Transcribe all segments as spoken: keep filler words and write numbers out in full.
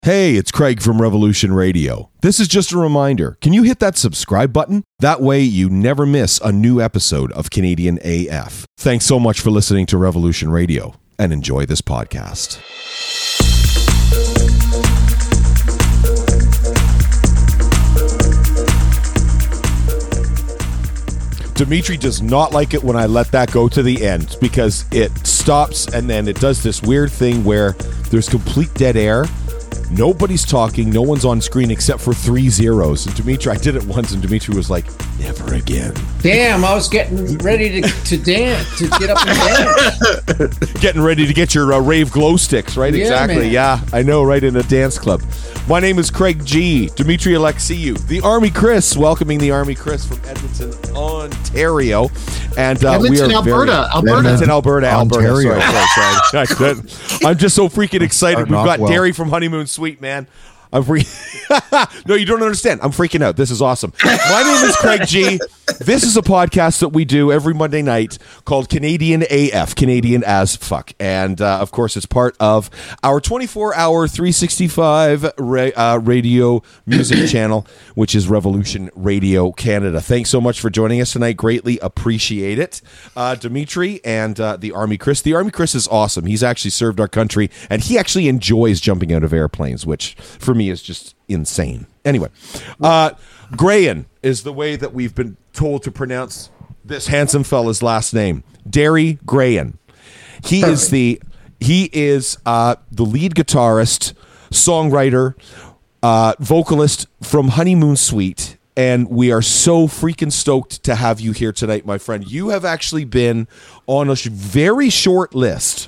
Hey, it's Craig from Revolution Radio. This is just a reminder. Can you hit that subscribe button? That way you never miss a new episode of Canadian A F. Thanks so much for listening to Revolution Radio and enjoy this podcast. Dimitri does not like it when I let that go to the end because it stops and then it does this weird thing where there's complete dead air. Nobody's talking. No one's on screen except for three zeros. And Dimitri, I did it once, and Dimitri was like, never again. Damn, I was getting ready to, to dance, to get up and dance. Getting ready to get your uh, rave glow sticks, right? Yeah, exactly. man. Yeah, I know, right? In a dance club. My name is Craig G. Dimitri Alexiou. The Army Chris, welcoming the Army Chris from Edmonton, Ontario. And uh, Edmonton, we are Alberta, very, Alberta. Edmonton, Alberta, Ontario. Alberta. Sorry, sorry, sorry. I'm just so freaking excited. We've got well. Derry from Honeymoon Suite, man. I'm free. No, you don't understand. I'm freaking out. This is awesome. My name is Craig G. This is a podcast that we do every Monday night called Canadian A F, Canadian as fuck. And uh, of course, it's part of our twenty-four hour, three sixty-five ra- uh, radio music channel, which is Revolution Radio Canada. Thanks so much for joining us tonight. Greatly appreciate it. Uh, Dimitri and uh, the Army Chris. The Army Chris is awesome. He's actually served our country, and he actually enjoys jumping out of airplanes, which for me is just insane. Anyway, uh, Grayan is the way that we've been told to pronounce this handsome fella's last name. Derry Grayan. He is the he is uh, the lead guitarist, songwriter, uh, vocalist from Honeymoon Suite, and we are so freaking stoked to have you here tonight, my friend. You have actually been on a sh- very short list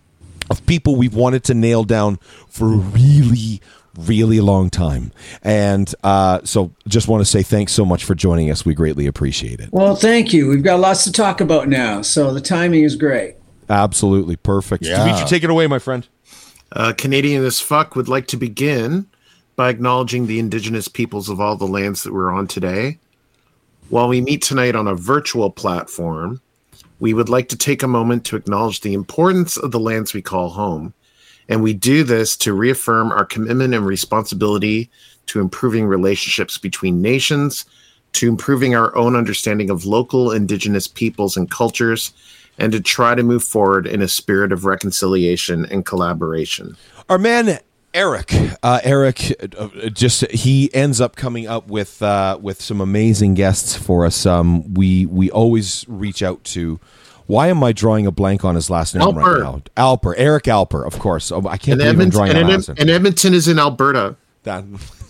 of people we've wanted to nail down for a really, really long time. And uh, so just want to say thanks so much for joining us. We greatly appreciate it. Well, thank you. We've got lots to talk about now, so the timing is great. Absolutely perfect. Yeah. Dimitri, take it away, my friend. Uh, Canadian as fuck would like to begin by acknowledging the Indigenous peoples of all the lands that we're on today. While we meet tonight on a virtual platform, we would like to take a moment to acknowledge the importance of the lands we call home. And we do this to reaffirm our commitment and responsibility to improving relationships between nations, to improving our own understanding of local Indigenous peoples and cultures, and to try to move forward in a spirit of reconciliation and collaboration. Our man Eric, uh, Eric, uh, just he ends up coming up with uh, with some amazing guests for us. Um, we we always reach out to. Why am I drawing a blank on his last name Alper. right now? Alper, Eric Alper, of course. Oh, I can't And believe I'm Edmonton, drawing and, a Ed- last name. and Edmonton is in Alberta. That,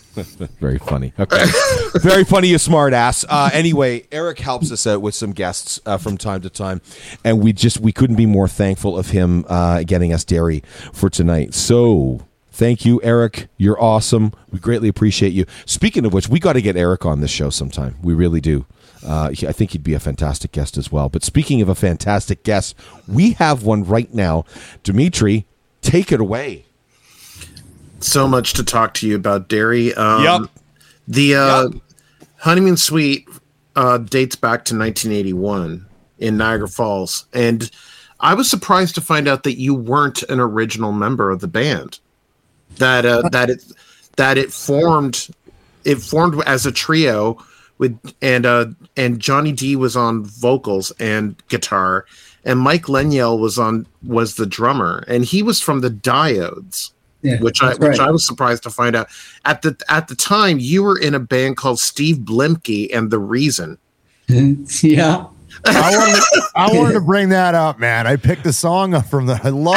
very funny. Okay. Very funny, you smart ass. Uh, anyway, Eric helps us out with some guests uh, from time to time, and we just we couldn't be more thankful of him uh, getting us Derry for tonight. So thank you, Eric. You're awesome. We greatly appreciate you. Speaking of which, we got to get Eric on this show sometime. We really do. Uh, he, I think he'd be a fantastic guest as well. But speaking of a fantastic guest, we have one right now. Dimitri, take it away. So much to talk to you about, Derry. Um, Yep. The uh, Yep. Honeymoon Suite uh, dates back to nineteen eighty-one in Niagara Falls. And I was surprised to find out that you weren't an original member of the band. That uh, that it that it formed it formed as a trio with and uh, and Johnny D was on vocals and guitar, and Mike Lenyel was on was the drummer, and he was from the Diodes. Yeah, which I that's which right. I was surprised to find out. At the at the time, you were in a band called Steve Blimke and The Reason. Yeah. I wanted, to, I wanted to bring that up, man. I picked the song up from the. I love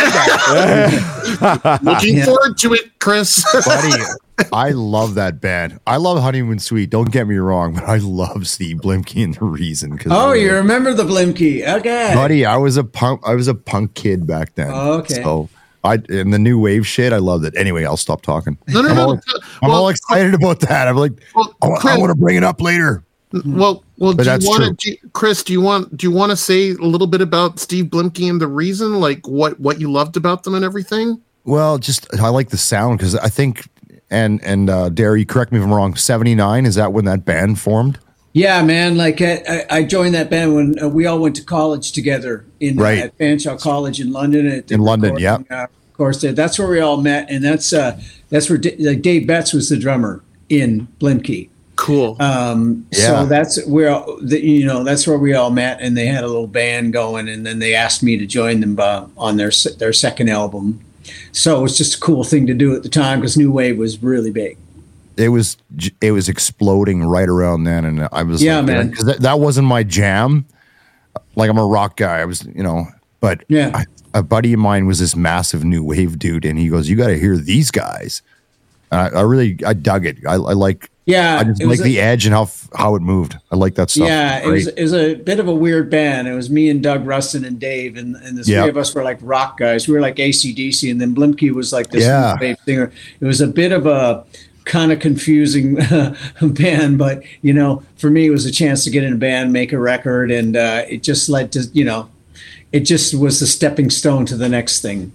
that, Looking Yeah. forward to it, Chris. buddy. I love that band. I love Honeymoon Suite. Don't get me wrong, but I love Steve Blimke and The Reason. Oh, you remember the Blimke? Okay. buddy? I was a punk. I was a punk kid back then. Oh, okay. So I in the new wave shit. I loved it. Anyway, I'll stop talking. No, no, I'm, no. all, I'm Well, all excited about that. I'm like, well, I, Chris- want to bring it up later. Well, well, But do that's you want true. to, Chris? Do you want do you want to say a little bit about Steve Blimke and The Reason, like what what you loved about them and everything? Well, just I like the sound because I think, and and uh, Derry, correct me if I'm wrong. seventy-nine, is that when that band formed? Yeah, man. Like I, I joined that band when uh, we all went to college together in Right. at Fanshawe College in London. At the In London, recording, uh, course, that's where we all met, and that's uh, that's where D- like Dave Betts was the drummer in Blimkey. Cool. Um, Yeah. So that's where the, you know that's where we all met, and they had a little band going, and then they asked me to join them uh, on their se- their second album. So it was just a cool thing to do at the time because New Wave was really big. It was it was exploding right around then, and I was Yeah, like, man. because that, that wasn't my jam. Like I'm a rock guy, I was, you know, but Yeah. I, a buddy of mine was this massive new wave dude, and he goes, "You got to hear these guys." And I, I really I dug it. I, I like Yeah, I just it like was a- the edge and how f- how it moved. I like that stuff. Yeah, it Great. was it was a bit of a weird band. It was me and Doug Rustin and Dave, and, and the three Yeah. of us were like rock guys. We were like A C D C, and then Blimkey was like this Yeah. new wave singer. It was a bit of a kind of confusing band, but you know, for me, it was a chance to get in a band, make a record, and uh, it just led to you know, it just was the stepping stone to the next thing.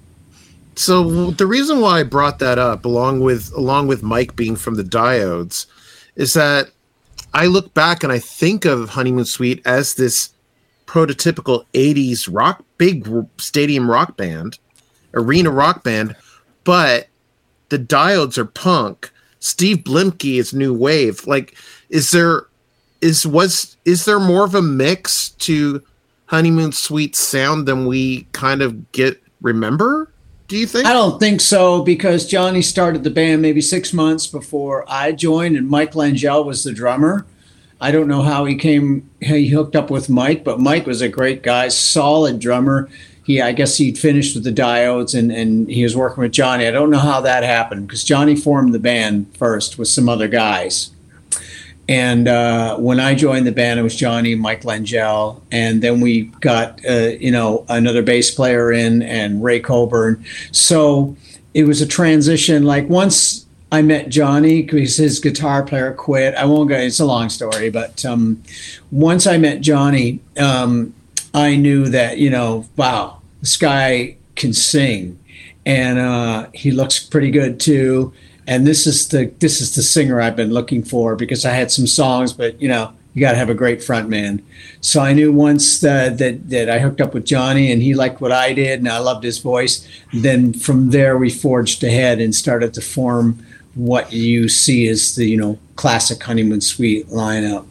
So the reason why I brought that up, along with along with Mike being from the Diodes, is that I look back and I think of Honeymoon Suite as this prototypical eighties rock, big stadium rock band, arena rock band, but the Diodes are punk. Steve Blimkey is new wave. Like, is there is was is there more of a mix to Honeymoon Suite sound than we kind of get remember? Do you think? I don't think so because Johnny started the band maybe six months before I joined, and Mike Langell was the drummer. I don't know how he came, how he hooked up with Mike, but Mike was a great guy, solid drummer. He, I guess he'd finished with the Diodes, and, and he was working with Johnny. I don't know how that happened because Johnny formed the band first with some other guys. And uh, when I joined the band, it was Johnny, Mike Langell, and then we got uh, you know another bass player in and Ray Coburn. So it was a transition. Like once I met Johnny, because his guitar player quit. I won't go. It's a long story, but um, once I met Johnny, um, I knew that you know, wow, this guy can sing, and uh, he looks pretty good too. And this is the this is the singer I've been looking for because I had some songs, but you know you got to have a great front man. So I knew once that, that that I hooked up with Johnny and he liked what I did and I loved his voice. Then from there we forged ahead and started to form what you see as the you know classic Honeymoon Suite lineup.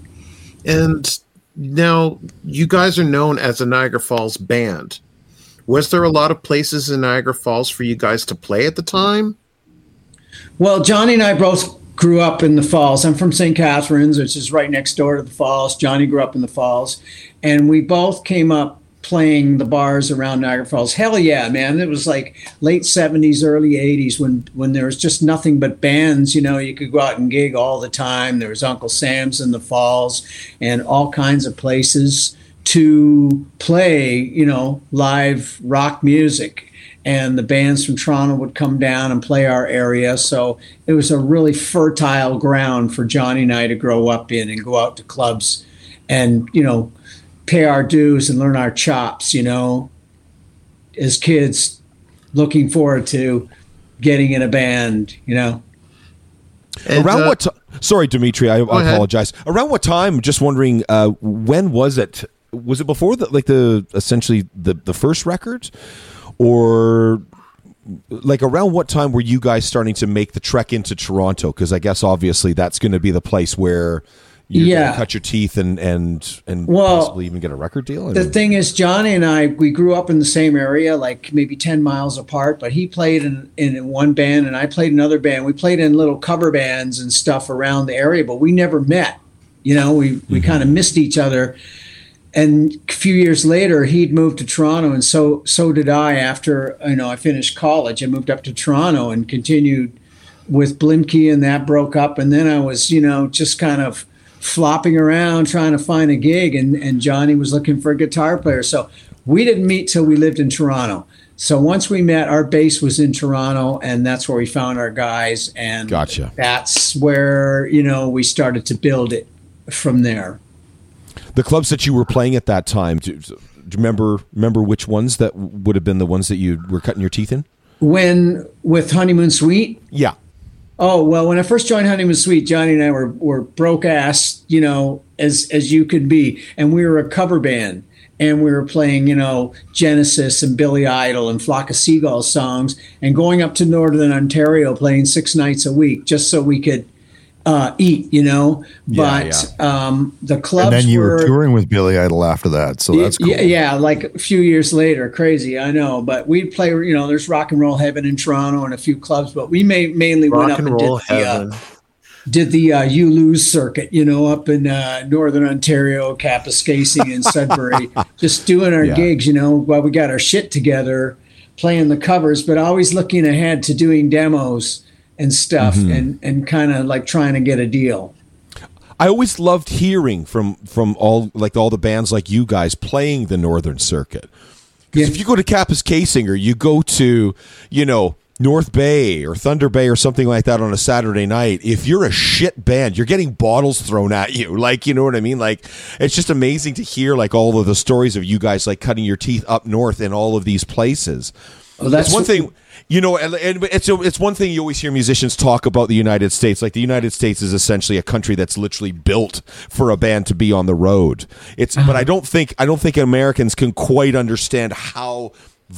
And now you guys are known as a Niagara Falls band. Was there a lot of places in Niagara Falls for you guys to play at the time? Well, Johnny and I both grew up in the Falls. I'm from Saint Catharines, which is right next door to the Falls. Johnny grew up in the Falls. And we both came up playing the bars around Niagara Falls. Hell yeah, man. It was like late seventies, early eighties when, when there was just nothing but bands. You know, you could go out and gig all the time. There was Uncle Sam's in the Falls and all kinds of places to play, you know, live rock music. And the bands from Toronto would come down and play our area. So it was a really fertile ground for Johnny and I to grow up in and go out to clubs and, you know, pay our dues and learn our chops, you know, as kids looking forward to getting in a band, you know. And, Around uh, what? T- Sorry, Dimitri. I, I ahead. apologize. Around what time? Just wondering. Uh, when was it? Was it before the like the essentially the the first record, or like around what time were you guys starting to make the trek into Toronto? Because I guess obviously that's going to be the place where you're Yeah. going to cut your teeth and and and Well, possibly even get a record deal. I The mean, thing is, Johnny and I, we grew up in the same area, like maybe ten miles apart, but he played in, in one band and I played in another band. We played in little cover bands and stuff around the area, but we never met. You know, we, we kind of missed each other. And a few years later, he'd moved to Toronto, and so so did I. After you know, I finished college, I moved up to Toronto and continued with Blimkey, and that broke up. And then I was, you know, just kind of flopping around trying to find a gig, and, and Johnny was looking for a guitar player. So we didn't meet till we lived in Toronto. So once we met, our base was in Toronto, and that's where we found our guys. And Gotcha. that's where, you know, we started to build it from there. the clubs that you were playing at that time. Do, do you remember remember which ones that would have been the ones that you were cutting your teeth in? When with Honeymoon Suite? Yeah. Oh, well, when I first joined Honeymoon Suite, Johnny and I were, were broke ass, you know, as as you could be. And we were a cover band. and we were playing, you know, Genesis and Billy Idol and Flock of Seagulls songs, and going up to Northern Ontario playing six nights a week just so we could uh, eat, you know. But Yeah, yeah. Um, the clubs And then you were, were touring with Billy Idol after that, so that's cool. yeah, yeah, like a few years later. Crazy, I know. But we'd play, you know, there's Rock and Roll Heaven in Toronto and a few clubs, but we may, mainly went Rock up and and roll did the, heaven. uh, did the uh, You Lose circuit, you know, up in uh, Northern Ontario, Kapuskasing and Sudbury, just doing our Yeah. gigs, you know, while we got our shit together, playing the covers, but always looking ahead to doing demos and stuff, Mm-hmm. and, and kind of like trying to get a deal. I always loved hearing from from all like all the bands like you guys playing the Northern Circuit. Because Yeah. if you go to Kapuskasing, or you go to, you know, North Bay or Thunder Bay or something like that on a Saturday night, if you're a shit band, you're getting bottles thrown at you. Like, you know what I mean? Like, it's just amazing to hear like all of the stories of you guys like cutting your teeth up north in all of these places. Well, that's It's one what- thing, you know, and, and it's a, it's one thing you always hear musicians talk about the United States. Like, the United States is essentially a country that's literally built for a band to be on the road. It's, but I don't think I don't think Americans can quite understand how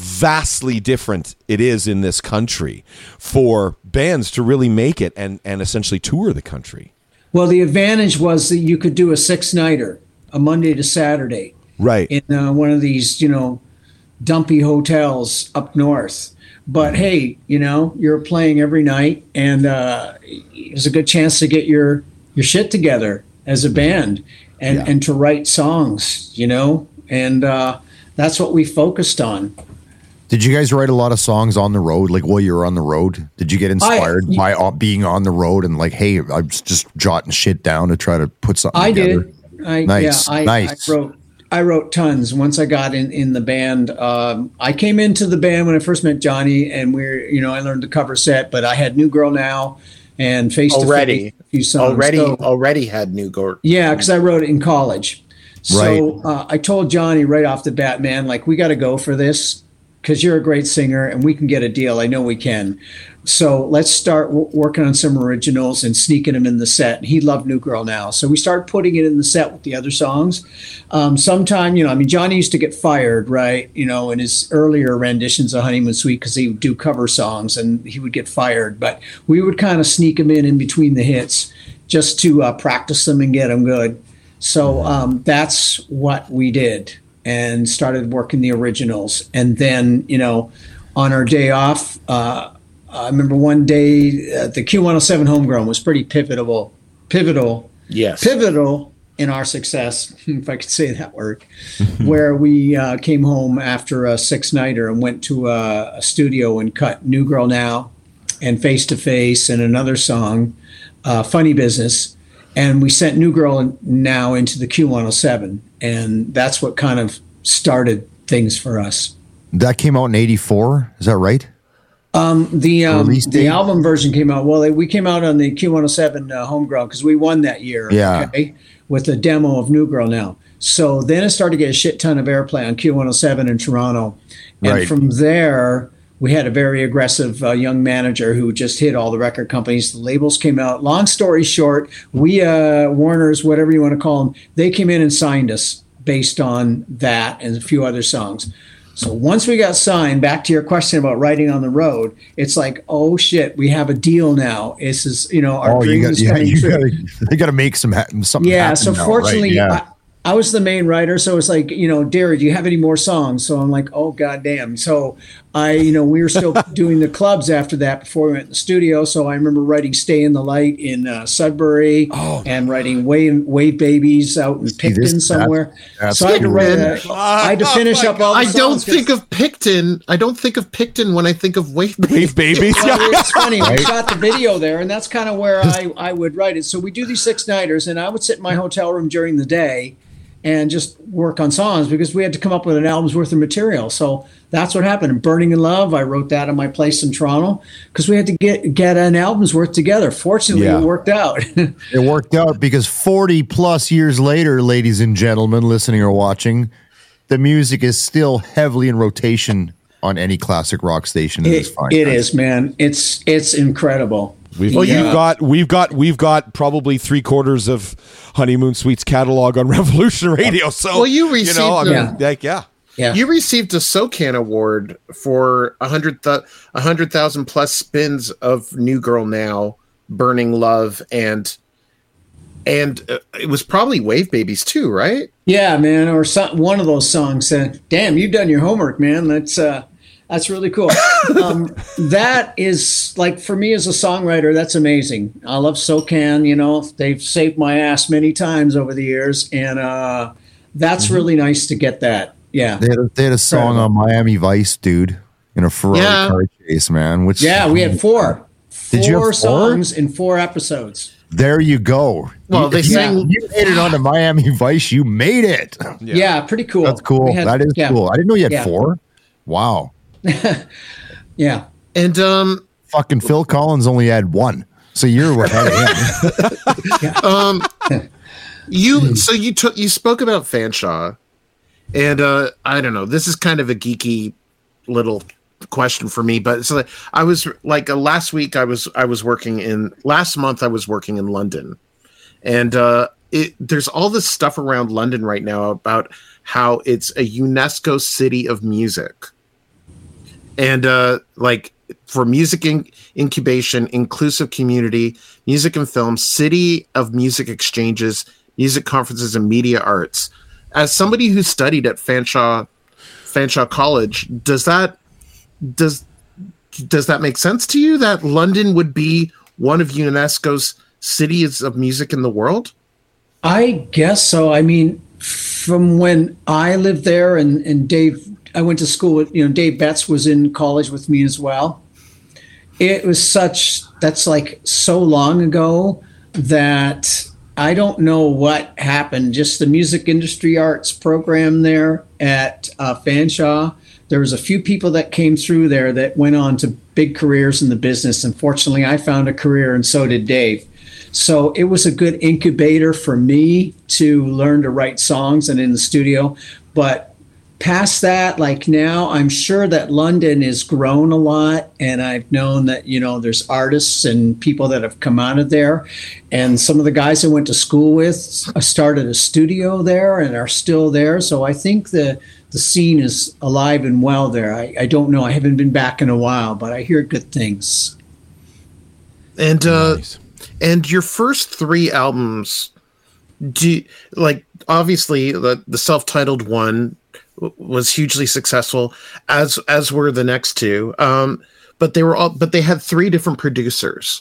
vastly different it is in this country for bands to really make it and and essentially tour the country. Well, the advantage was that you could do a six-nighter, a Monday to Saturday, Right. in uh, one of these, you know, dumpy hotels up north. But hey, you know, you're playing every night, and uh, it's a good chance to get your your shit together as a band, and Yeah. and to write songs, you know, and uh, that's what we focused on. Did you guys write a lot of songs on the road, like while you were on the road? Did you get inspired I- by uh, being on the road and like, hey, I'm just jotting shit down to try to put something I together? did. I, Nice, yeah, I, nice. I wrote. I wrote tons. Once I got in, in the band, um, I came into the band when I first met Johnny, and we're, you know, I learned the cover set, but I had New Girl Now and Face to Already. Face, a few songs. Already, So- already had New Gort. yeah, because I wrote it in college. So uh, I told Johnny right off the bat, man, like, we got to go for this because you're a great singer and we can get a deal. I know we can. So let's start w- working on some originals and sneaking them in the set. And he loved New Girl Now. So we started putting it in the set with the other songs. Um, sometime, you know, I mean, Johnny used to get fired, right? You know, in his earlier renditions of Honeymoon Suite because he would do cover songs and he would get fired. But we would kind of sneak him in in between the hits just to uh, practice them and get them good. So um, that's what we did, and started working the originals. And then, you know, on our day off, uh, I remember one day uh, the Q one oh seven Homegrown was pretty pivotal, pivotal, Yes. pivotal in our success, if I could say that word, where we uh, came home after a six-nighter and went to a, a studio and cut New Girl Now and Face to Face and another song, uh, Funny Business. And we sent New Girl Now into the Q one oh seven. And that's what kind of started things for us. That came out in eighty-four. Is that right? The um, Release the date? album version came out. Well, we came out on the Q one oh seven uh, Homegrown because we won that year. Yeah. Okay, with a demo of New Girl Now. So then it started to get a shit ton of airplay on Q one oh seven in Toronto. And Right. from there, we had a very aggressive uh, young manager who just hit all the record companies. The labels came out. Long story short, we, uh, Warners, whatever you want to call them, they came in and signed us based on that and a few other songs. So once we got signed, back to your question about writing on the road, it's like, oh shit, we have a deal now. This is, you know, our Oh, dream you got, is yeah, coming you true. gotta, they got to make some ha- something. Yeah. happen So now, right? fortunately, Yeah. I, I was the main writer. So it's like, you know, Derry, do you have any more songs? So I'm like, oh, goddamn. So I, you know, we were still doing the clubs after that before we went in the studio. So I remember writing Stay in the Light in uh, Sudbury Oh, and writing Wave, Wave Babies out in See, Picton this- somewhere. that's So I had to cool. write a, I had to finish up all the I don't songs 'cause- think of Picton. I don't think of Picton when I think of Wave Wave Babies. Well, it's funny. We shot the video there, and that's kind of where I, I would write it. So we do these six nighters, and I would sit in my hotel room during the day and just work on songs because we had to come up with an album's worth of material. So that's what happened. And Burning in Love, I wrote that in my place in Toronto because we had to get get an album's worth together. Fortunately, Yeah. it worked out. It worked out because forty plus years later, ladies and gentlemen, listening or watching, the music is still heavily in rotation on any classic rock station. in this It, fine it country. is, man. It's it's incredible. We've, Yeah. we've got we've got we've got probably three quarters of Honeymoon Suite's catalog on Revolution Radio. So Well, you received know, I the- mean, Yeah. like, yeah. Yeah. You received a SOCAN award for a hundred th- a hundred thousand plus spins of New Girl Now, Burning Love, and and uh, it was probably Wave Babies too, right? Yeah, man, or some, one of those songs. Uh, damn, you've done your homework, man. That's uh, that's really cool. um, that is like for me as a songwriter, that's amazing. I love SOCAN. You know, they've saved my ass many times over the years, and uh, that's Mm-hmm. really nice to get that. Yeah, They had a, they had a song on Miami Vice, dude, in a Ferrari Yeah. car chase, man. Which yeah, we had four. Did you have four four? songs in four episodes. There you go. Well, You- they if you- sang- You made it onto Miami Vice. You made it. Yeah, pretty cool. That's cool. We had- that is yeah, cool. I didn't know you had Yeah. four. Wow. Yeah. And um, Fucking Phil Collins only had one. So you're ahead of him. um, you so you took you spoke about Fanshawe, and uh, I don't know. This is kind of a geeky little question for me, but so I was like uh, last week. I was I was working in last month. I was working in London, and uh, it, there's all this stuff around London right now about how it's a UNESCO city of music, and uh, like for music in- incubation, inclusive community, music and film, city of music exchanges, music conferences, and media arts. As somebody who studied at Fanshawe, Fanshawe College, does that does does that make sense to you that London would be one of UNESCO's cities of music in the world? I guess so. I mean, from when I lived there, and, and Dave, I went to school with, you know, Dave Betts was in college with me as well. It was such, that's like so long ago that I don't know what happened. Just the music industry arts program there at uh, Fanshawe. There was a few people that came through there that went on to big careers in the business. Unfortunately, I found a career, and so did Dave. So it was a good incubator for me to learn to write songs and in the studio. But past that, like now, I'm sure that London has grown a lot. And I've known that, you know, there's artists and people that have come out of there. And some of the guys I went to school with started a studio there and are still there. So I think the, the scene is alive and well there. I, I don't know. I haven't been back in a while, but I hear good things. And uh, Nice. and your first three albums, do you- like obviously the the self-titled one w- was hugely successful, as as were the next two. Um, but they were all but they had three different producers,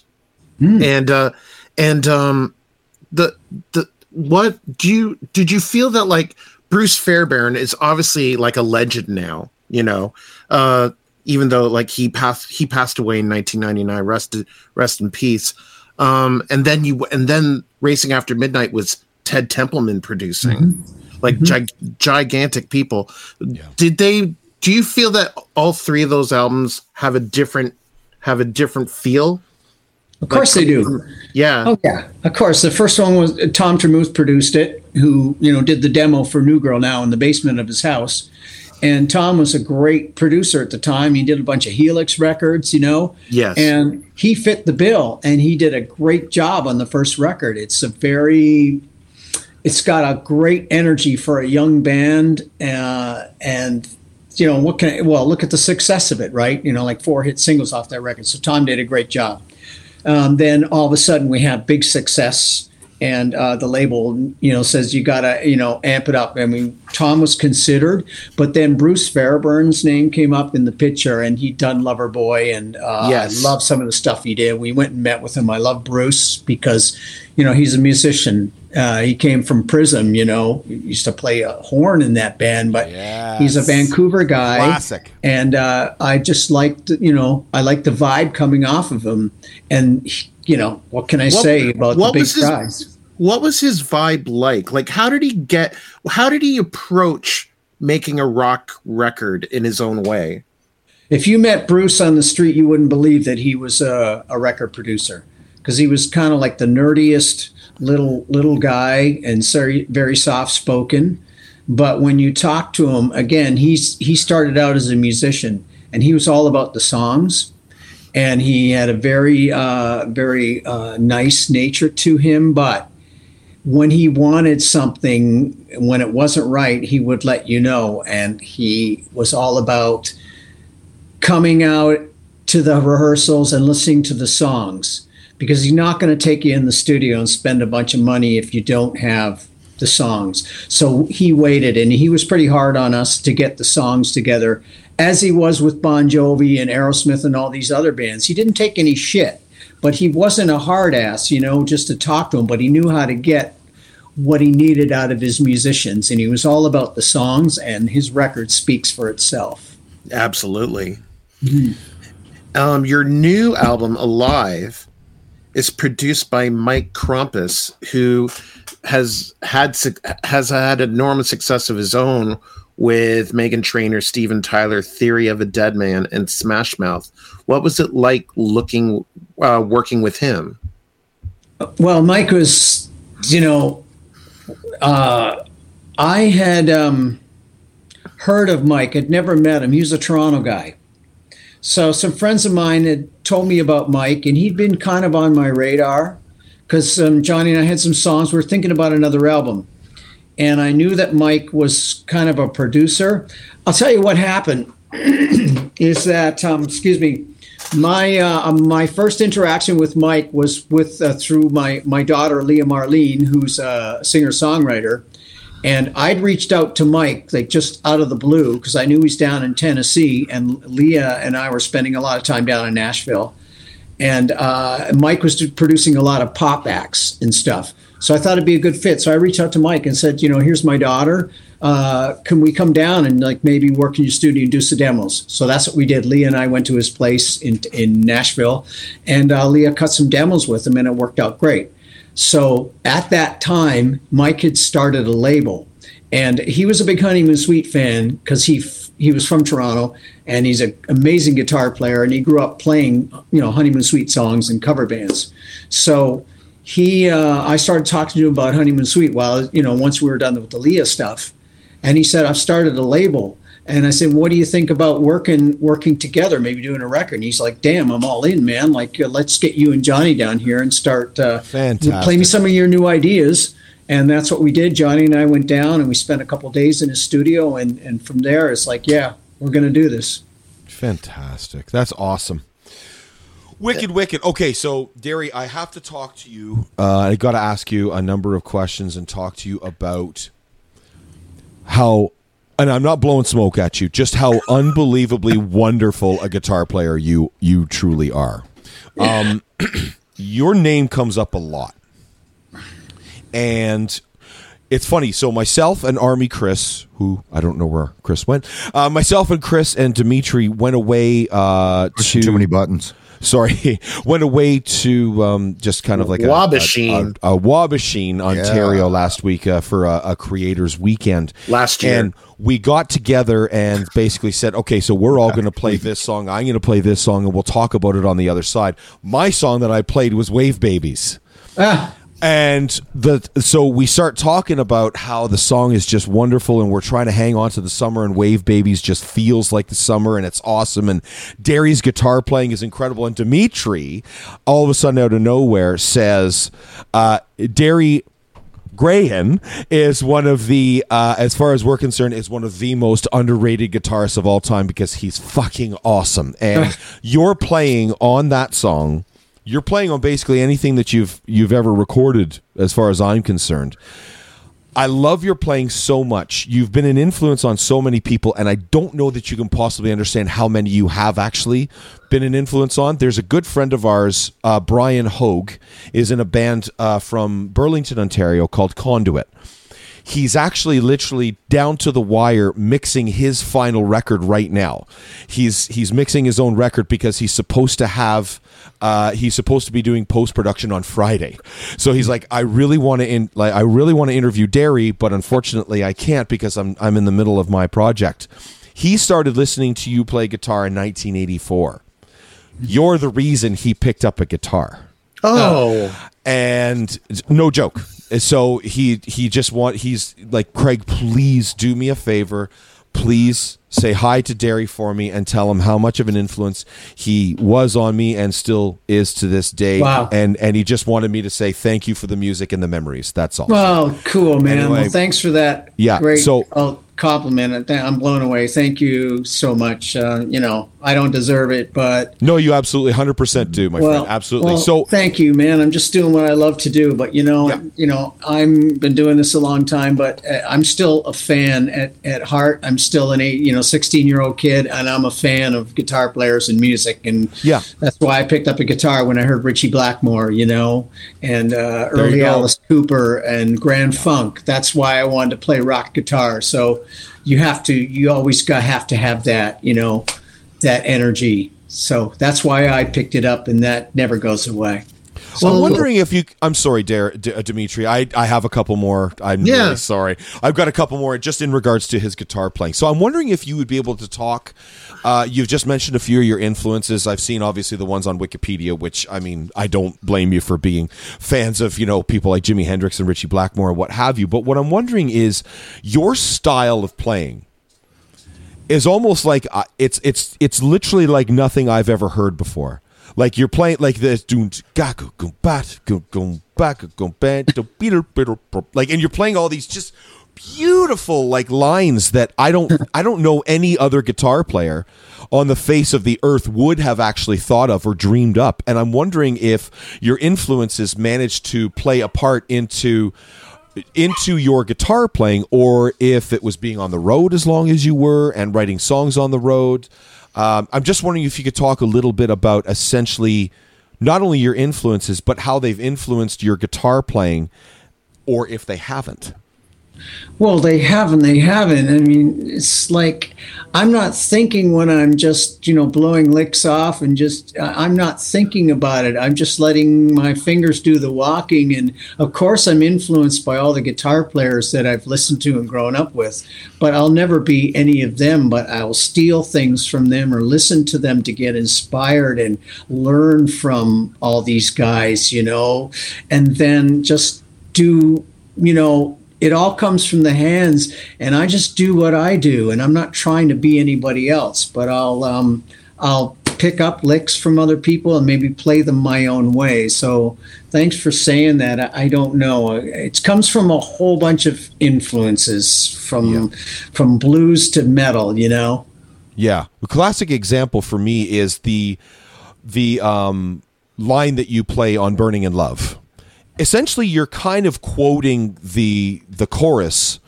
and uh, and um, the the what do you did you feel that like Bruce Fairbairn is obviously like a legend now, you know, uh, even though like he passed he passed away in nineteen ninety-nine. Rest rest in peace. Um, and then you and then Racing After Midnight was Ted Templeman producing, like gig, gigantic people. Did they? Do you feel that all three of those albums have a different have a different feel? Of course they do. Yeah. Oh yeah, of course. The first one was uh, Tom Tremuth produced it, who you know did the demo for New Girl Now in the basement of his house. And Tom was a great producer at the time. He did a bunch of Helix records, you know. Yes. And he fit the bill, and he did a great job on the first record. It's a very, it's got a great energy for a young band, uh, and you know what can I, well look at the success of it, right? You know, like four hit singles off that record. So Tom did a great job. Um, then all of a sudden we have big success, and uh, the label, you know, says you gotta, you know, amp it up. I mean, Tom was considered, but then Bruce Fairbairn's name came up in the picture, and he'd done Loverboy, and uh, Yes. I love some of the stuff he did. We went and met with him. I love Bruce because, you know, he's a musician. Uh, he came from Prism, you know, he used to play a horn in that band, but he's a Yes. Vancouver guy. Classic. And uh, I just liked, you know, I liked the vibe coming off of him. And, you know, what can I What- say about the what big was his- guys? What was his vibe like? Like, how did he get? How did he approach making a rock record in his own way? If you met Bruce on the street, you wouldn't believe that he was a, a record producer, because he was kind of like the nerdiest little little guy and very very soft spoken. But when you talk to him, again, he's he started out as a musician, and he was all about the songs. and he had a very, uh, very uh, nice nature to him. But when he wanted something, when it wasn't right, he would let you know. And he was all about coming out to the rehearsals and listening to the songs, because he's not going to take you in the studio and spend a bunch of money if you don't have the songs. So he waited, and he was pretty hard on us to get the songs together, as he was with Bon Jovi and Aerosmith and all these other bands. He didn't take any shit, but he wasn't a hard ass, you know, just to talk to him, but he knew how to get what he needed out of his musicians, and he was all about the songs, and his record speaks for itself. Absolutely. Mm-hmm. Um, your new album, Alive, is produced by Mike Krampus, who has had has had enormous success of his own with Meghan Trainor, Steven Tyler, Theory of a Dead Man, and Smash Mouth. What was it like looking, uh, working with him? Well, Mike was, you know, uh, I had um, heard of Mike. I'd never met him. He was a Toronto guy. So some friends of mine had told me about Mike, and he'd been kind of on my radar because um, Johnny and I had some songs. We were thinking about another album, and I knew that Mike was kind of a producer. I'll tell you what happened is that, um, excuse me, my uh, my first interaction with Mike was with uh, through my, my daughter, Leah Marlene, who's a singer-songwriter. And I'd reached out to Mike, like just out of the blue, because I knew he's down in Tennessee, and Leah and I were spending a lot of time down in Nashville. And uh, Mike was producing a lot of pop acts and stuff. So I thought it'd be a good fit. So I reached out to Mike and said, you know, here's my daughter. Uh, can we come down and like maybe work in your studio and do some demos? So that's what we did. Leah and I went to his place in in Nashville, and uh, Leah cut some demos with him, and it worked out great. So at that time, Mike had started a label, and he was a big Honeymoon Suite fan because he he was from Toronto, and he's an amazing guitar player, and he grew up playing, you know, Honeymoon Suite songs and cover bands. So he, uh, I started talking to him about Honeymoon Suite while, you know, once we were done with the Leah stuff, and he said, I've started a label. And I said, what do you think about working working together, maybe doing a record? And he's like, damn, I'm all in, man. Like, uh, let's get you and Johnny down here and start uh, play me some of your new ideas. And that's what we did. Johnny and I went down, and we spent a couple days in his studio. And, and from there, it's like, yeah, we're going to do this. Fantastic. That's awesome. Wicked, wicked. Okay, so, Derry, I have to talk to you. Uh, I got to ask you a number of questions and talk to you about how... And I'm not blowing smoke at you, just how unbelievably wonderful a guitar player you you truly are. Um, your name comes up a lot. And it's funny. So myself and Army Chris, who I don't know where Chris went, uh, myself and Chris and Dimitri went away uh, to... Too many buttons. Sorry, went away to um, just kind of like a Wabashine, a, a, a Wabashine, Ontario, yeah. last week uh, for a, a creators weekend. Last year, and we got together and basically said, "Okay, so we're all going to play this song. I'm going to play this song, and we'll talk about it on the other side." My song that I played was "Wave Babies." Ah. And the so we start talking about how the song is just wonderful, and we're trying to hang on to the summer, and Wave Babies just feels like the summer, and it's awesome. And Derry's guitar playing is incredible. And Dimitri, all of a sudden out of nowhere, says, uh, Derry Graham is one of the, uh, as far as we're concerned, is one of the most underrated guitarists of all time because he's fucking awesome. And you're playing on that song. You're playing on basically anything that you've you've ever recorded, as far as I'm concerned. I love your playing so much. You've been an influence on so many people, and I don't know that you can possibly understand how many you have actually been an influence on. There's a good friend of ours, uh, Brian Hogue, is in a band uh, from Burlington, Ontario called Conduit. He's actually literally down to the wire mixing his final record right now. He's he's mixing his own record because he's supposed to have uh, he's supposed to be doing post production on Friday. So he's like, I really want to in like I really want to interview Derry, but unfortunately I can't because I'm I'm in the middle of my project. He started listening to you play guitar in nineteen eighty-four. You're the reason he picked up a guitar. Oh, uh, and no joke. So he he just want he's like, Craig, please do me a favor, please say hi to Derry for me and tell him how much of an influence he was on me and still is to this day. Wow. And and he just wanted me to say thank you for the music and the memories. That's all. Well, cool, man. Anyway, well, thanks for that. Yeah, Great so- uh, compliment. I'm blown away. Thank you so much. Uh, you know, I don't deserve it, but No, you absolutely one hundred percent do, my well, friend. Absolutely. well, So thank you, man. I'm just doing what I love to do. But you know, Yeah. you know, I'm been doing this a long time, but uh, I'm still a fan at, at heart. I'm still an eight, you know, sixteen year old kid, and I'm a fan of guitar players and music. And Yeah. that's why I picked up a guitar when I heard Richie Blackmore, you know, and uh, There you early go. Alice Cooper and Grand Funk. That's why I wanted to play rock guitar. So you have to, you always got have to have that, you know, that energy. So that's why I picked it up, and that never goes away. So I'm wondering if you. I'm sorry, Dar- D- uh, Dimitri. I I have a couple more. I'm Yeah. really sorry. I've got a couple more just in regards to his guitar playing. So I'm wondering if you would be able to talk. Uh, you've just mentioned a few of your influences. I've seen obviously the ones on Wikipedia, which I mean, I don't blame you for being fans of, you know, people like Jimi Hendrix and Richie Blackmore, what have you. But what I'm wondering is your style of playing is almost like uh, it's it's it's literally like nothing I've ever heard before. Like you're playing like this, like, and you're playing all these just beautiful like lines that I don't I don't know any other guitar player on the face of the earth would have actually thought of or dreamed up. And I'm wondering if your influences managed to play a part into into your guitar playing, or if it was being on the road as long as you were and writing songs on the road. Um, I'm just wondering if you could talk a little bit about essentially not only your influences, but how they've influenced your guitar playing, or if they haven't. Well, they haven't. They haven't. I mean, it's like I'm not thinking when I'm just, you know, blowing licks off and just, I'm not thinking about it. I'm just letting my fingers do the walking. And of course, I'm influenced by all the guitar players that I've listened to and grown up with. But I'll never be any of them, but I'll steal things from them or listen to them to get inspired and learn from all these guys, you know, and then just do, you know, it all comes from the hands, and I just do what I do, and I'm not trying to be anybody else, but I'll um, I'll pick up licks from other people and maybe play them my own way. So thanks for saying that. I, I don't know. It comes from a whole bunch of influences, from yeah. from blues to metal, you know? Yeah. A classic example for me is the the um, line that you play on Burning in Love. Essentially, you're kind of quoting the the chorus,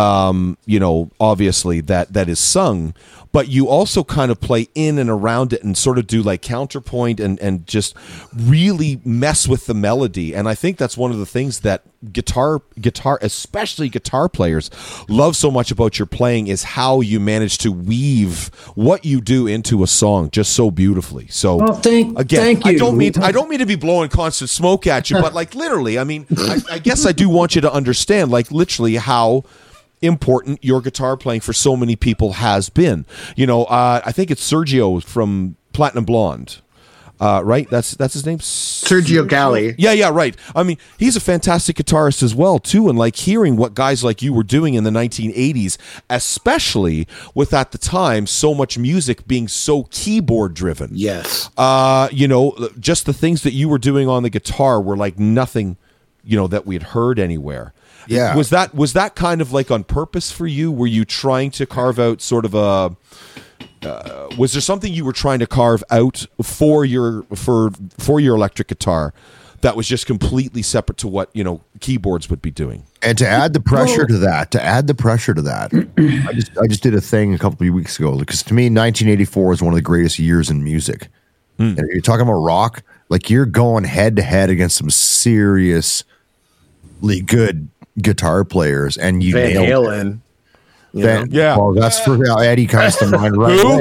um, you know, obviously that that is sung, but you also kind of play in and around it and sort of do like counterpoint and and just really mess with the melody. And I think that's one of the things that guitar guitar, especially guitar players, love so much about your playing, is how you manage to weave what you do into a song just so beautifully. So well, thank, again, thank you. I don't mean I don't mean to be blowing constant smoke at you, but like literally, I mean, I, I guess I do want you to understand, like literally, how important your guitar playing for so many people has been. You know, uh, I think it's Sergio from Platinum Blonde. Uh, right? That's that's his name? Sergio Galli. Yeah, yeah, right. I mean, he's a fantastic guitarist as well, too. And like hearing what guys like you were doing in the nineteen eighties, especially with at the time so much music being so keyboard driven. Yes. Uh, you know, just the things that you were doing on the guitar were like nothing, you know, that we had heard anywhere. Yeah. Was that was that kind of like on purpose for you? Were you trying to carve out sort of a Uh, was there something you were trying to carve out for your for for your electric guitar that was just completely separate to what, you know, keyboards would be doing? And to add the pressure to that, to add the pressure to that, I just I just did a thing a couple of weeks ago, because to me, nineteen eighty-four is one of the greatest years in music. Mm. And if you're talking about rock, like you're going head to head against some seriously good guitar players, and you Van nailed Halen. it. Van, yeah, well, that's for how Eddie comes to mind right away.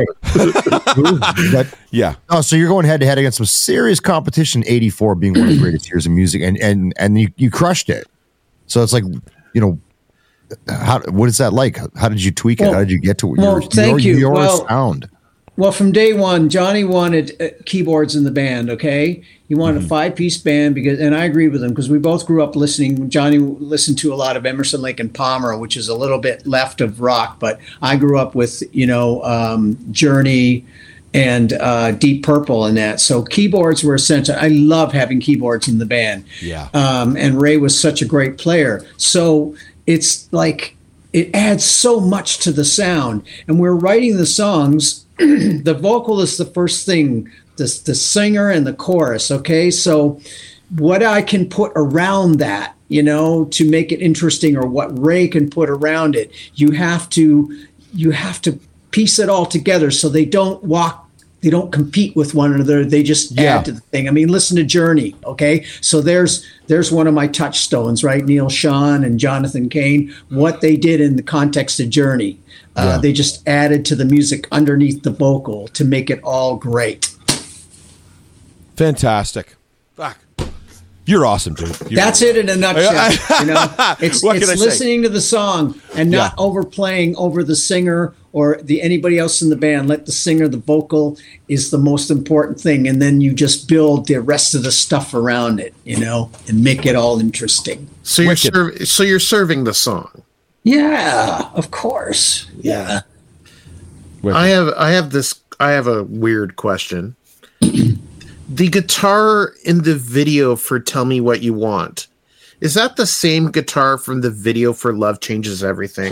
But, yeah. Oh, so you're going head to head against some serious competition. eighty-four being one of the greatest years in music, and and and you, you crushed it. So it's like, you know, how what is that like? How did you tweak it? Well, how did you get to well, your thank your, you. your well, sound? Well, from day one, Johnny wanted uh, keyboards in the band. Okay, he wanted mm-hmm. a five-piece band because, and I agree with him because we both grew up listening. Johnny listened to a lot of Emerson, Lake and Palmer, which is a little bit left of rock, but I grew up with you know um, Journey and uh, Deep Purple and that. So keyboards were essential. I love having keyboards in the band. Yeah. Um, and Ray was such a great player. So it's like it adds so much to the sound. And we're writing the songs. The vocal is the first thing, the, the singer and the chorus, okay? So what I can put around that, you know, to make it interesting or what Ray can put around it, you have to you have to piece it all together so they don't walk, they don't compete with one another, they just yeah. add to the thing. I mean, listen to Journey, okay? So there's there's one of my touchstones, right? Neil Schon and Jonathan Cain, what they did in the context of Journey. Uh, yeah. They just added to the music underneath the vocal to make it all great. Fantastic. Fuck. You're awesome, dude. You're That's awesome. it in a nutshell. You know, it's, what it's can I listening say? to the song and not Yeah. overplaying over the singer or the anybody else in the band. Let the singer, the vocal is the most important thing, and then you just build the rest of the stuff around it, you know, and make it all interesting. So you're Wicked. serv- so you're serving the song. Yeah, of course. Yeah. Wicked. I have I have this I have a weird question. The guitar in the video for Tell Me What You Want, is that the same guitar from the video for Love Changes Everything?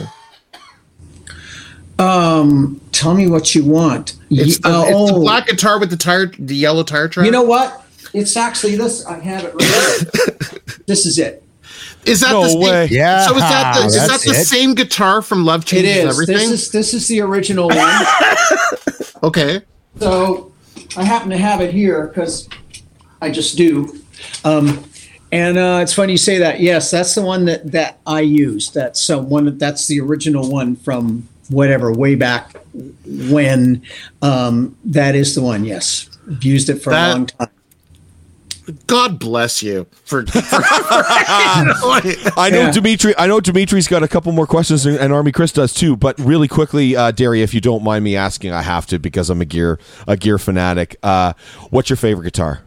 Um, tell me what you want. It's the, Ye- it's the oh. black guitar with the tire, the yellow tire track. You know what? It's actually this. I have it right here. This is it. Is that No the same? way. Yeah, So is that the, is that that's the it. same guitar from Love It Changes is. Everything? This is this is the original one. Okay. So I happen to have it here because I just do. Um, and uh, it's funny you say that. Yes, that's the one that, that I used. That's uh, one. That's the original one from whatever way back when. Um, that is the one. Yes, I've used it for That- a long time. God bless you for. for I know Yeah. Dimitri. I know Dimitri's got a couple more questions, and, and Army Chris does too. But really quickly, uh, Derry, if you don't mind me asking, I have to because I'm a gear a gear fanatic. Uh, what's your favorite guitar?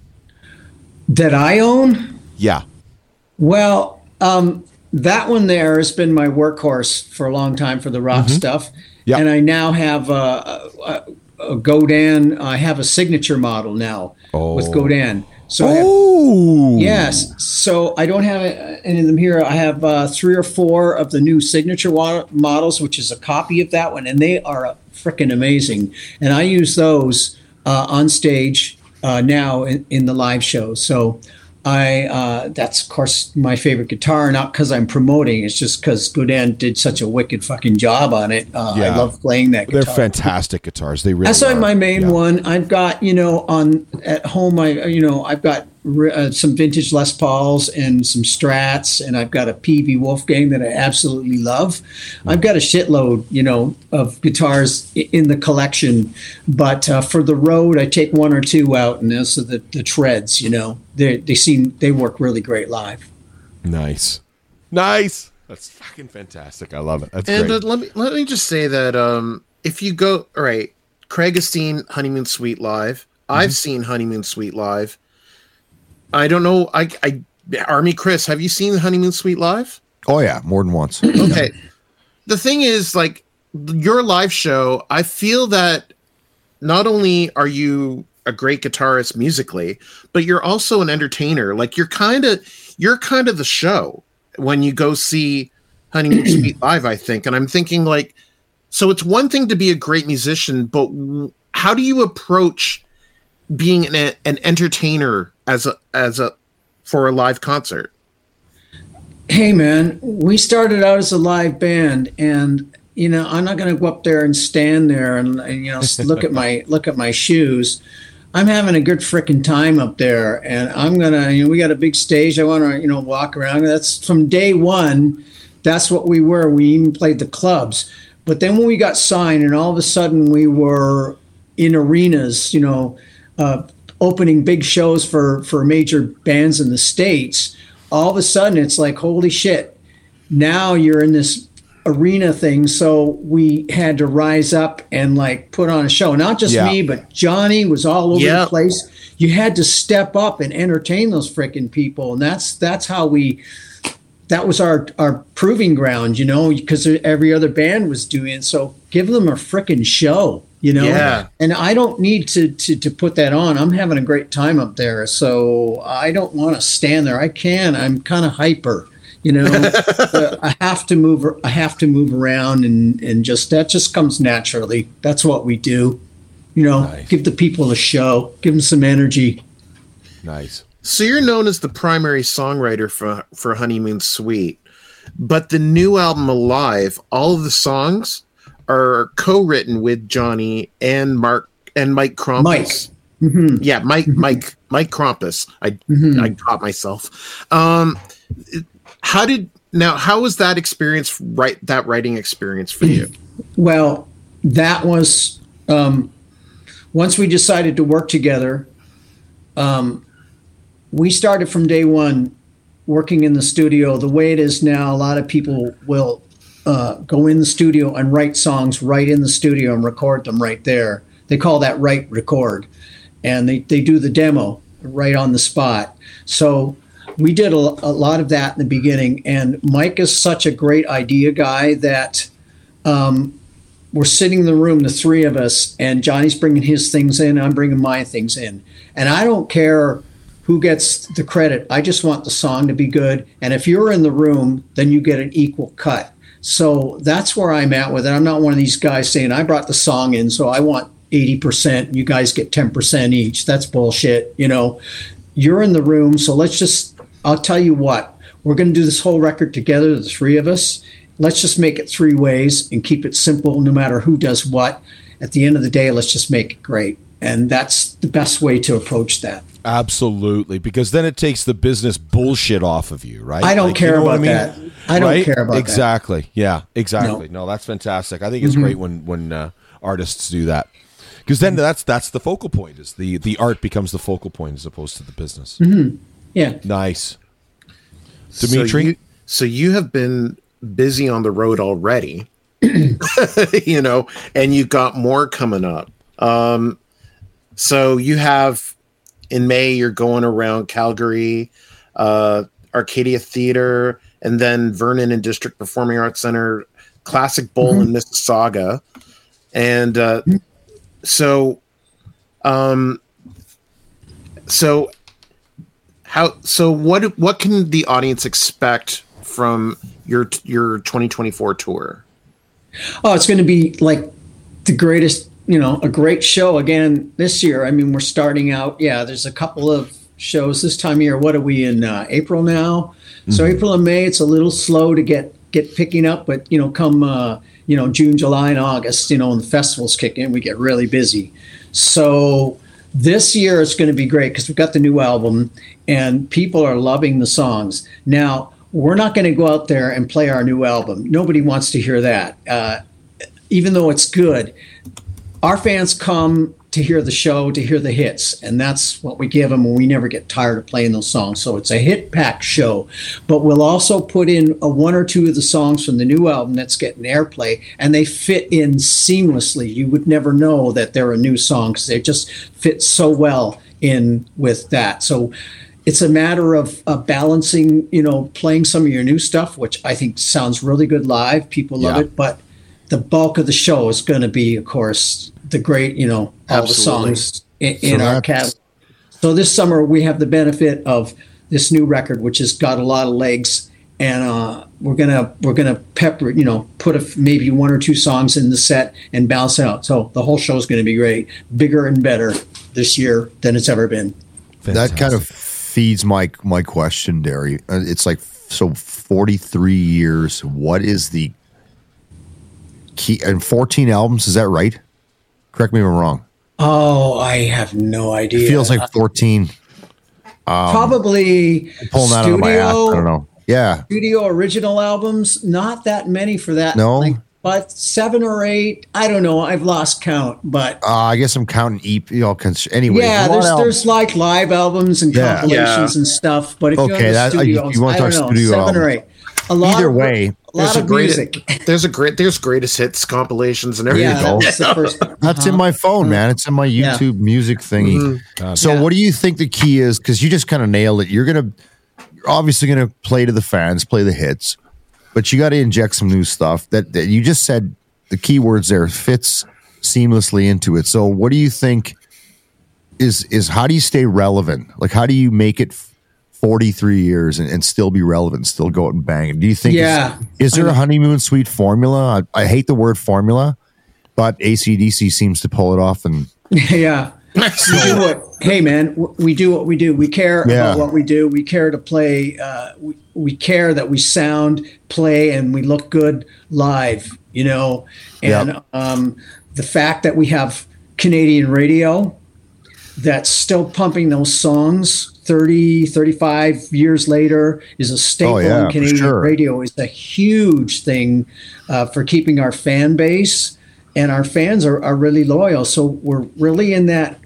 That I own. Yeah. Well, um, that one there has been my workhorse for a long time for the rock stuff. Yeah. And I now have a, a, a Godin. I have a signature model now with Oh. Godin. So I have, Oh. yes. So I don't have uh, any of them here. I have uh, three or four of the new signature wa- models, which is a copy of that one, and they are freaking amazing. And I use those uh, on stage uh, now in, in the live shows. So I uh, that's of course my favorite guitar, not because I'm promoting. It's just because Godin did such a wicked fucking job on it. Uh, Yeah. I love playing that They're guitar. fantastic guitars. They really That's are. like my main Yeah. one. I've got, you know, on at home, I, you know, I've got uh, some vintage Les Pauls and some Strats, and I've got a P V Wolfgang that I absolutely love. I've got a shitload, you know, of guitars i- in the collection, but uh, for the road, I take one or two out, and those are the, the treads, you know, they they seem, they work really great live. Nice. Nice. That's fucking fantastic. I love it. That's And great. uh, let me let me just say that um, if you go all right, Craig has seen Honeymoon Suite live. I've seen Honeymoon Suite live. I don't know. I, I Army Chris, have you seen Honeymoon Suite live? Oh yeah, more than once. Okay. The thing is, like your live show, I feel that not only are you a great guitarist musically, but you're also an entertainer. Like you're kind of you're kind of the show when you go see Honeymoon Suite live, I think. And I'm thinking like, so it's one thing to be a great musician, but w- how do you approach being an, an entertainer as a as a for a live concert? Hey man, we started out as a live band, and you know I'm not going to go up there and stand there and, and you know look at my look at my shoes. I'm having a good freaking time up there, and I'm gonna. You know, we got a big stage. I want to you know walk around. That's from day one. That's what we were. We even played the clubs, but then when we got signed, and all of a sudden we were in arenas. You know. Uh, opening big shows for, for major bands in the States, all of a sudden it's like, holy shit, now you're in this arena thing, so we had to rise up and like put on a show. Not just Yeah. me, but Johnny was all over Yeah. the place. You had to step up and entertain those freaking people, and that's that's how we. That was our our proving ground, you know, because every other band was doing it. So give them a freaking show, you know. Yeah. And I don't need to, to to put that on. I'm having a great time up there, so I don't want to stand there. I can. I'm kind of hyper. You know, uh, I have to move. I have to move around, and and just that just comes naturally. That's what we do. You know, Nice. give the people a show, give them some energy. Nice. So you're known as the primary songwriter for for Honeymoon Suite, but the new album Alive, all of the songs are co-written with Johnny and Mark and Mike Krampus. Mike. Mm-hmm. Yeah, Mike, Mike, Mike Krampus. I Mm-hmm. I caught myself. Um, how did now? How was that experience? Right, that writing experience for you? Well, that was um, once we decided to work together. Um, we started from day one working in the studio. The way it is now, a lot of people will uh, go in the studio and write songs right in the studio and record them right there. They call that write record, and they they do the demo right on the spot. So we did a, a lot of that in the beginning, and Mike is such a great idea guy that um, we're sitting in the room, the three of us, and Johnny's bringing his things in, I'm bringing my things in. And I don't care who gets the credit. I just want the song to be good. And if you're in the room, then you get an equal cut. So that's where I'm at with it. I'm not one of these guys saying, I brought the song in, so I want eighty percent, you guys get ten percent each. That's bullshit. You know, you're in the room, so let's just, I'll tell you what, we're going to do this whole record together, the three of us. Let's just make it three ways and keep it simple no matter who does what. At the end of the day, let's just make it great. And that's the best way to approach that. Absolutely, because then it takes the business bullshit off of you, right? I don't Like, you care know what about I mean? that. I don't Right? care about exactly. That. Yeah, exactly. No. No, that's fantastic. I think it's great when when uh, artists do that, because then that's that's the focal point. Is the the art becomes the focal point as opposed to the business. Yeah. Nice, So Dimitri. you, so you have been busy on the road already, you know, and you've got more coming up. Um, so you have in May, you're going around Calgary, uh, Arcadia Theater, and then Vernon and District Performing Arts Center, Classic Bowl Mm-hmm. in Mississauga. And uh, so, um, so how, so what, what can the audience expect from your, your twenty twenty-four tour? Oh, it's going to be like the greatest, you know, a great show again this year. I mean, we're starting out. Yeah, there's a couple of shows this time of year. What are we in uh, April now? So April and May, it's a little slow to get get picking up, but you know, come uh, you know June, July, and August, you know, when the festivals kick in, we get really busy. So this year it's going to be great because we've got the new album and people are loving the songs. Now we're not going to go out there and play our new album. Nobody wants to hear that, uh, even though it's good. Our fans come to hear the show, to hear the hits, and that's what we give them, and we never get tired of playing those songs. So it's a hit-packed show, but we'll also put in a one or two of the songs from the new album that's getting airplay, and they fit in seamlessly. You would never know that they're a new song because they just fit so well in with that. So it's a matter of uh, balancing, you know, playing some of your new stuff, which I think sounds really good live. People love Yeah. it, but the bulk of the show is going to be, of course, the great, you know, all Absolutely. the songs in, in So our that's- catalog. So this summer we have the benefit of this new record, which has got a lot of legs, and uh, we're gonna we're gonna pepper, you know, put a, maybe one or two songs in the set and balance it out. So the whole show is going to be great, bigger and better this year than it's ever been. That kind of feeds my my question, Derry. Uh, It's like so forty-three years. What is the key? And fourteen albums, is that right? Correct me if I'm wrong. Oh, I have no idea. It feels like fourteen. Probably Pulling that out of my ass. I don't studio know. Yeah. studio original albums. Not that many for that. No? Like but seven or eight. I don't know. I've lost count, but uh, I guess I'm counting E P. You know, cons- anyway, yeah, there's there's like live albums and Yeah. compilations Yeah. and stuff. But if Okay, you're on the that- studios, you want I to don't talk know, studio seven albums. or eight. A lot Either of, way, a lot There's a of great, music. there's a great, there's greatest hits compilations and everything. Yeah, go. that's the first. that's in uh-huh. my phone, man. It's in my Yeah. YouTube music thingy. So, Yeah. what do you think the key is? Because you just kind of nailed it. You're gonna, you're obviously gonna play to the fans, play the hits, but you got to inject some new stuff. That, that you just said the key words there fits seamlessly into it. So, what do you think is is how do you stay relevant? Like, how do you make it forty-three years and, and still be relevant, still go out and bang it? Do you think, Yeah. is, is there a honeymoon suite formula? I, I hate the word formula, but A C D C seems to pull it off. And Yeah. we do what, hey man, w- we do what we do. We care Yeah. about what we do. We care to play. Uh, we, we care that we sound, play, and we look good live, you know? And Yep. um, the fact that we have Canadian radio that's still pumping those songs thirty, thirty-five years later is a staple Oh, yeah, in for Canadian sure. radio is a huge thing uh, for keeping our fan base. And our fans are, are really loyal. So we're really in that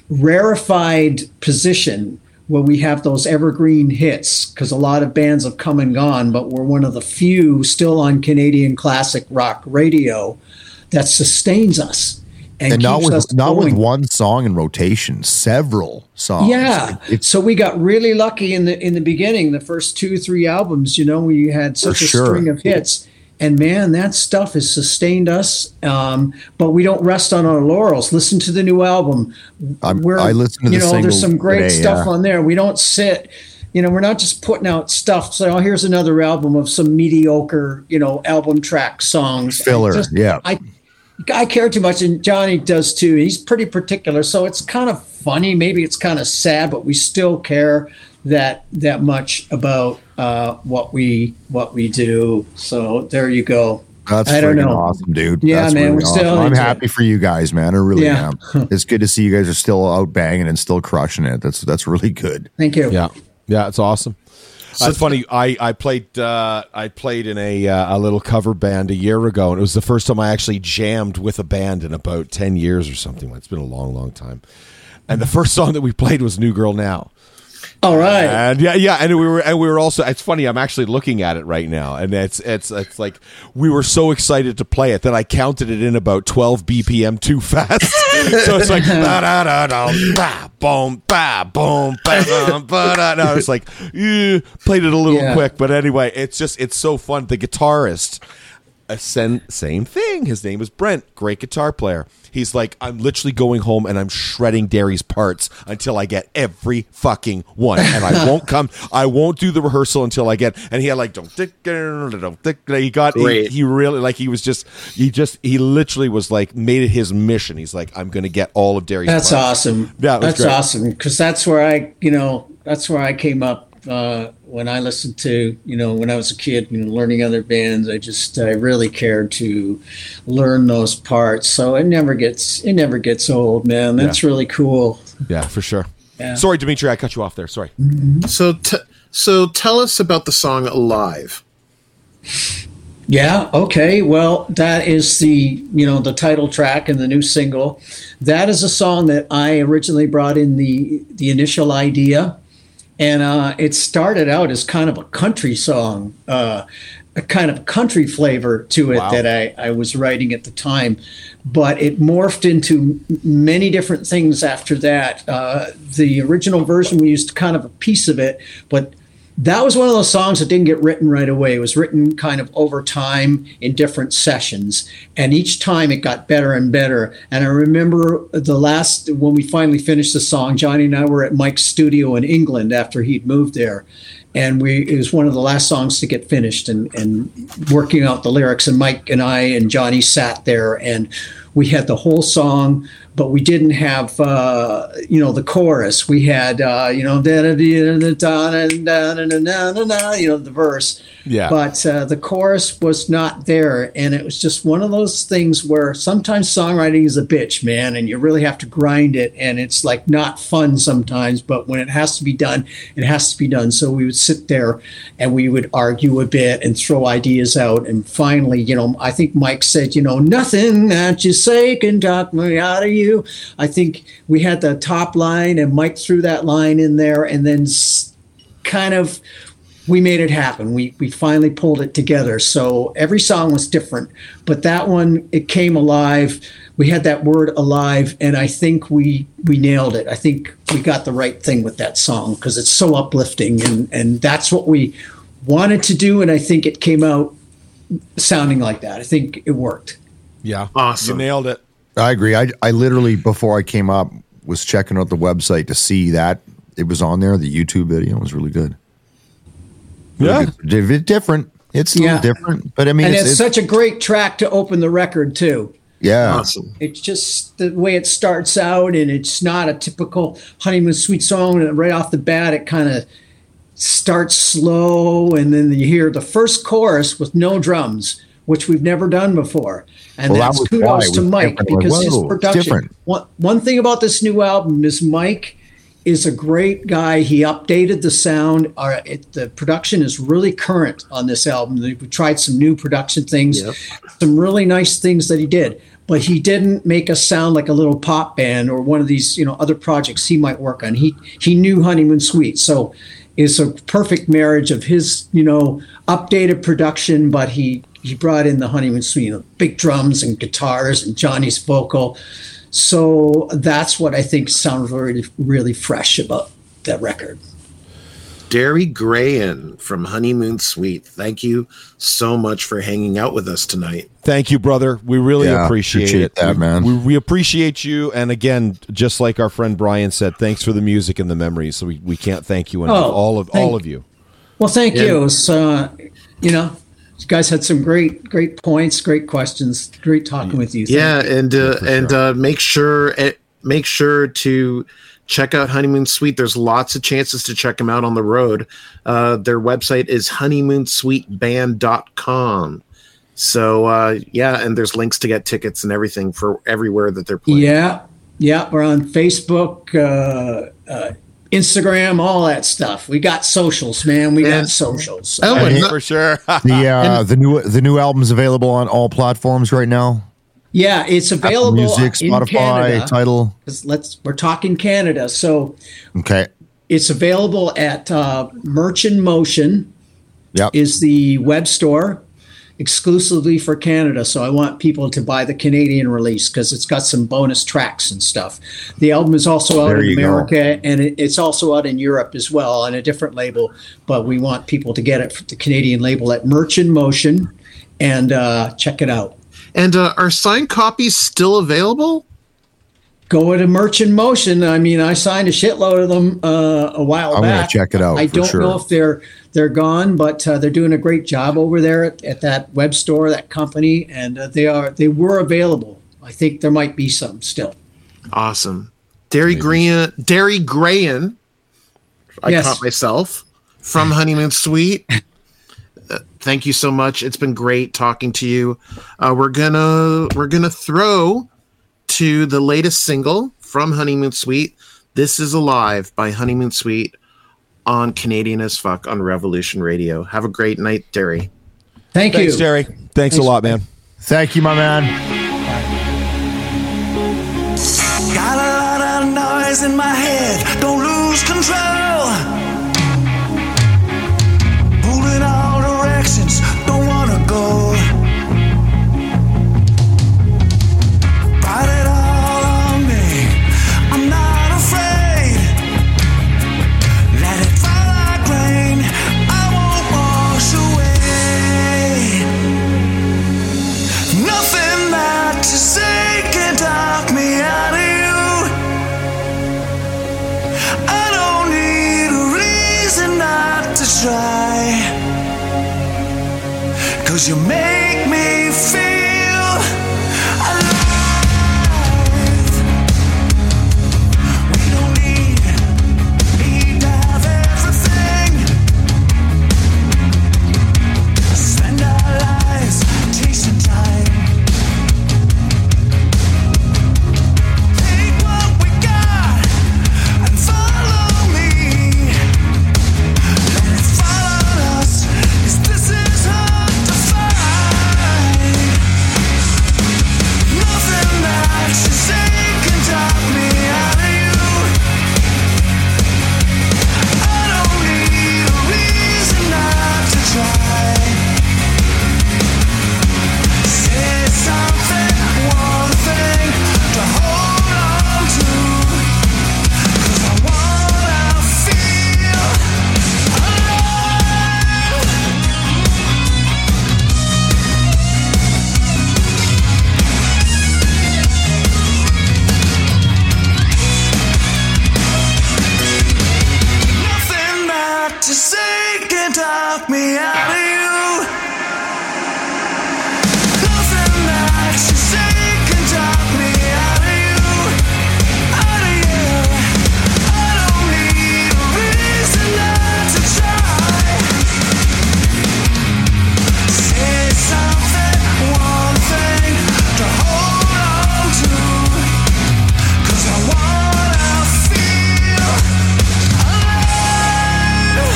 rarefied position where we have those evergreen hits because a lot of bands have come and gone, but we're one of the few still on Canadian classic rock radio that sustains us and, and not keeps us with not with going. one song in rotation, several songs. Yeah. It- it's so we got really lucky in the in the beginning, the first two, three albums, you know, we had such a sure. string of hits. And man, that stuff has sustained us. Um, but we don't rest on our laurels. Listen to the new album. I'm- We're, I listened to you the know, single there's some great today, stuff yeah. on there. We don't sit, you know, we're not just putting out stuff. So, oh, here's another album of some mediocre, you know, album track songs. I Filler, just- yeah. I I care too much, and Johnny does too. He's pretty particular, so it's kind of funny. Maybe it's kind of sad, but we still care that that much about uh, what we what we do. So there you go. That's I don't freaking know. awesome, dude. Yeah, That's man, really we're still awesome. I'm into happy it. for you guys, man. I really Yeah. am. It's good to see you guys are still out banging and still crushing it. That's that's really good. Thank you. Yeah, yeah, it's awesome. It's funny. I I played uh, I played in a uh, a little cover band a year ago, and it was the first time I actually jammed with a band in about ten years or something. It's been a long, long time. And the first song that we played was "New Girl Now." All right. And yeah, yeah, and we were, and we were also. It's funny. I'm actually looking at it right now, and it's, it's, it's like we were so excited to play it that I counted it in about twelve B P M too fast. So it's like da da da da, ba boom, ba boom, ba boom, ba da. No, it's like eh, played it a little Yeah. quick, but anyway, it's just it's so fun. The guitarist, uh, sen- same thing. His name is Brent. Great guitar player. He's like, I'm literally going home and I'm shredding Derry's parts until I get every fucking one, and I won't come. I won't do the rehearsal until I get. And he had like, don't tick, don't tick. He got. He, Great. he really like. He was just. He just. He literally was like made it his mission. He's like, I'm going to get all of Derry's. That's parts. awesome. Yeah, it was that's great. awesome because that's where I, you know, that's where I came up uh, when I listened to, you know, when I was a kid, you know, learning other bands. I just, I really cared to learn those parts. So it never gets, it never gets old, man. That's really cool. Yeah, for sure. Yeah. Sorry, Dimitri, I cut you off there. Sorry. So, t- so tell us about the song "Alive." Yeah. Okay. Well, that is the, you know, the title track and the new single. That is a song that I originally brought in the the initial idea, and uh, it started out as kind of a country song, uh, a kind of country flavor to it Wow. that I, I was writing at the time. But it morphed into many different things after that. Uh, the original version, we used kind of a piece of it, but that was one of those songs that didn't get written right away. It was written kind of over time in different sessions. And each time it got better and better. And I remember the last, when we finally finished the song, Johnny and I were at Mike's studio in England after he'd moved there. And we, it was one of the last songs to get finished and, and working out the lyrics. And Mike and I and Johnny sat there and we had the whole song, but we didn't have, uh, you know, the chorus. We had, uh, you know, da da da da da da da da da, you know, the verse. Yeah. But uh, the chorus was not there, and it was just one of those things where sometimes songwriting is a bitch, man, and you really have to grind it, and it's like not fun sometimes. But when it has to be done, it has to be done. So we would sit there and we would argue a bit and throw ideas out, and finally, you know, I think Mike said, you know, nothing that you say can talk me out of you. I think we had the top line, and Mike threw that line in there, and then s- kind of. We made it happen. We we finally pulled it together. So every song was different, but that one, it came alive. We had that word alive, and I think we we nailed it. I think we got the right thing with that song because it's so uplifting, and and that's what we wanted to do, and I think it came out sounding like that. I think it worked. Yeah. Awesome. You nailed it. I agree. I I literally before I came up was checking out the website to see that it was on there. The YouTube video was really good. Yeah. Really good. Different. It's a Yeah. little different, but I mean, And it's, it's, it's such a great track to open the record too. yeah. Awesome. It's just the way it starts out, and it's not a typical Honeymoon Suite song. And right off the bat, it kind of starts slow, and then you hear the first chorus with no drums, which we've never done before. And Well, that that's was kudos why it to was Mike different. because Whoa, his it's production. different. One, one thing about this new album is Mike is a great guy. He updated the sound. Our, it, the production is really current on this album. We tried some new production things, Yep. some really nice things that he did. But he didn't make us sound like a little pop band or one of these, you know, other projects he might work on. He he knew Honeymoon Suite, so it's a perfect marriage of his, you know, updated production. But he he brought in the Honeymoon Suite, you know, big drums and guitars and Johnny's vocal. So that's what I think sounds really, really fresh about that record. Derry Grahan from Honeymoon Suite. Thank you so much for hanging out with us tonight. Thank you, brother. We really Yeah, appreciate, appreciate it. that, we, man. We, we appreciate you. And again, just like our friend Brian said, thanks for the music and the memories. So we, we can't thank you enough. Oh, all of thank- all of you. Well, thank Yeah. you. It was, uh, you know, you guys had some great, great points, great questions. Great talking with you. Thank Yeah, you. and uh, for and sure. uh, make sure eh, make sure to check out Honeymoon Suite. There's lots of chances to check them out on the road. Uh, their website is honeymoon suite band dot com. So uh, yeah, and there's links to get tickets and everything for everywhere that they're playing. Yeah, yeah. We're on Facebook, uh, uh, Instagram, all that stuff. We got socials, man. We got And- socials. Oh, and For sure. The uh, the new the new album's available on all platforms right now. Yeah, it's Apple available Music, in Spotify, Canada. Tidal. 'Cause Let's we're talking Canada, so Okay. it's available at uh, Merch in Motion. Yep. Is the web store exclusively for Canada. So I want people to buy the Canadian release because it's got some bonus tracks and stuff. The album is also out There in you go. America, and it, it's also out in Europe as well on a different label. But we want people to get it for the Canadian label at Merch in Motion and uh, check it out. And uh, are signed copies still available? Go to Merch in Motion. I mean, I signed a shitload of them uh, a while I'm gonna back. check it out I for don't sure. know if they're they're gone, but uh, they're doing a great job over there at, at that web store, that company, and uh, they are they were available. I think there might be some still. Awesome. Derry Grahan, Derry Grahan. I Yes. caught myself from Honeymoon Suite. Uh, thank you so much. It's been great talking to you. Uh, we're gonna we're gonna throw to the latest single from Honeymoon Suite. This is Alive by Honeymoon Suite on Canadian as Fuck on Revolution Radio. Have a great night, Derry. Thank Thanks, you. Terry. Thanks, Thanks. a lot, man. Thank you, my man. Got a lot of noise in my head, don't lose control. Pulling all directions, don't wanna go. Write it all on me, I'm not afraid. Let it fall like rain, I won't wash away. Nothing that you say can talk me out of you. I don't need a reason not to try. 'Cause you make me feel alive. talk me out of you. Nothing that you say can talk me out of you, out of you. I don't need a reason not to try. Say something, one thing to hold on to, 'cause I wanna feel alive.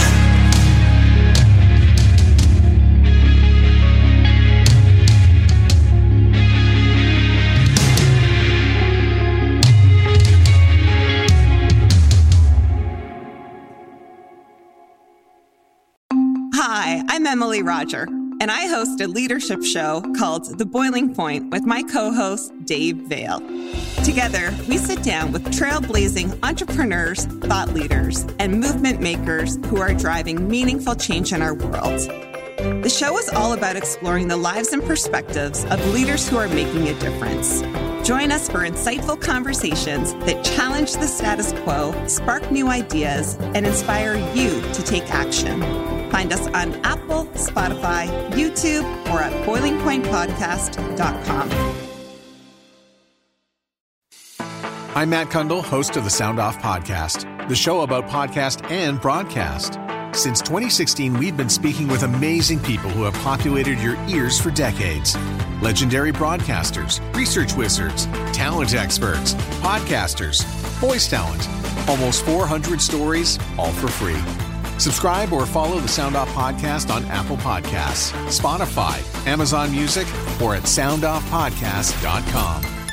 Hi, I'm Emily Roger, and I host a leadership show called The Boiling Point with my co-host, Dave Vale. Together, we sit down with trailblazing entrepreneurs, thought leaders, and movement makers who are driving meaningful change in our world. The show is all about exploring the lives and perspectives of leaders who are making a difference. Join us for insightful conversations that challenge the status quo, spark new ideas, and inspire you to take action. Find us on Apple, Spotify, YouTube, or at boiling point podcast dot com. I'm Matt Kundle, host of the Sound Off Podcast, the show about podcast and broadcast. Since twenty sixteen, we've been speaking with amazing people who have populated your ears for decades. Legendary broadcasters, research wizards, talent experts, podcasters, voice talent. Almost four hundred stories, all for free. Subscribe or follow the Sound Off Podcast on Apple Podcasts, Spotify, Amazon Music, or at sound off podcast dot com.